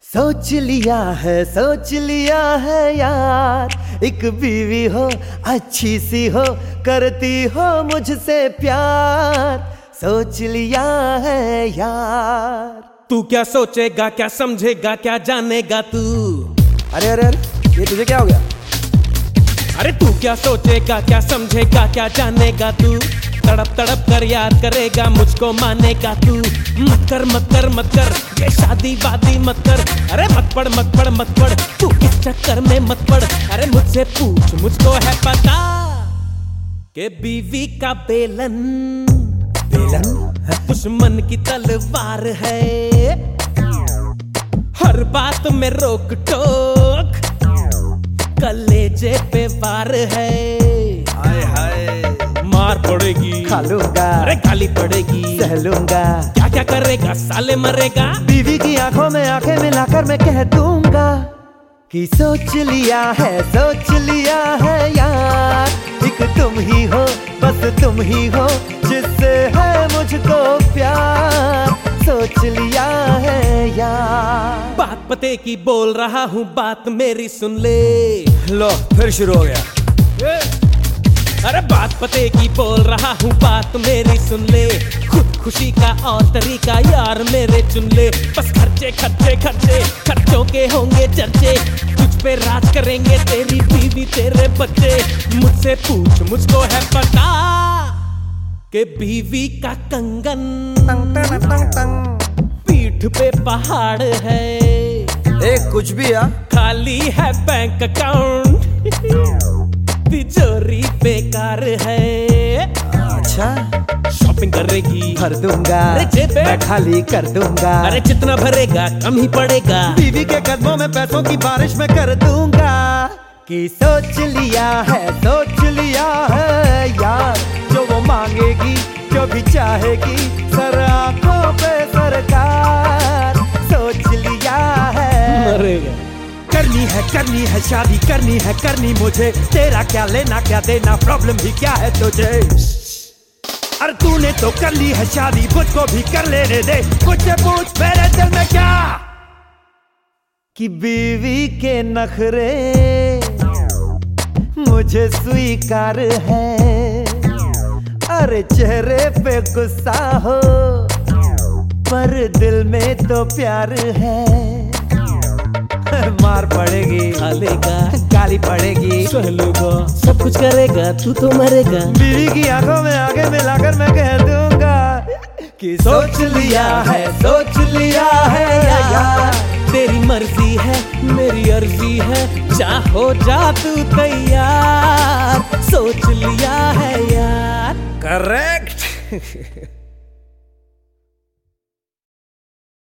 सोच लिया है यार, एक बीवी हो अच्छी सी हो, करती हो मुझसे प्यार। सोच लिया है यार। तू क्या सोचेगा, क्या समझेगा, क्या जानेगा तू? अरे अरे अरे, ये तुझे क्या हो गया? अरे तू क्या सोचेगा, क्या समझेगा, क्या जानेगा तू? तड़प तड़प कर याद करेगा, मुझको मानेगा तू? मत कर मत कर मत कर, ये शादी वादी मत कर। अरे मत पड़ मत पड़ मत पड़, तू इस चक्कर में मत पड़। अरे मुझसे पूछ, मुझको है पता कि बीवी का बेलन दुश्मन की तलवार है। हर बात में रोक टोक कलेजे पे वार है। हाय हाय, मार पड़ेगी, खा लूंगा, अरे गाली पड़ेगी, सह लूंगा। क्या क्या करेगा, साले मरेगा। बीवी की आंखों में आंखें मिलाकर मैं कह दूंगा कि सोच लिया है यार, एक तुम ही हो, बस तुम ही हो, जिससे है मुझको प्यार। सोच लिया है यार। बात पते की बोल रहा हूँ, बात मेरी सुन ले। लो फिर शुरू हो गया। अरे बात पते की बोल रहा हूँ, बात मेरी सुन ले। खुद खुशी का और तरीका यार मेरे चुन ले। बस खर्चे खर्चे खर्चे, खर्चों के होंगे चर्चे। तुझ पे राज करेंगे तेरी बीवी तेरे बच्चे। मुझसे पूछ, मुझको है पता कि बीवी का कंगन पीठ पे पहाड़ है। एक कुछ भी यार, खाली है बैंक अकाउंट, तिजोरी बेकार है। अच्छा, शॉपिंग करेगी, भर दूंगा, अरे जेब में मैं खाली कर दूंगा। अरे जितना भरेगा कम ही पड़ेगा। बीवी के कदमों में पैसों की बारिश में कर दूंगा कि सोच लिया है यार, जो वो मांगेगी, जो भी चाहेगी, सर आंखों पे सरकार। सोच लिया है। मरेगा। करनी है शादी, करनी मुझे। तेरा क्या लेना क्या देना, प्रॉब्लम भी क्या है तुझे? अरे तूने तो कर ली है शादी, मुझको भी कर लेने दे। मुझसे पूछ मेरे दिल में क्या कि बीवी के नखरे मुझे स्वीकार है। अरे चेहरे पे गुस्सा हो, पर दिल में तो प्यार है। मार पड़ेगी, खा लेगा, गाली पड़ेगी, सह लेगा, सब कुछ करेगा, तू तो मरेगा। बीवी की आंखों में आंखें मिलाकर मैं कह दूंगा कि सोच लिया है यार। तेरी मर्जी है, मेरी अर्जी है, चाहो जा तू तैयार। सोच लिया है यार। करेक्ट।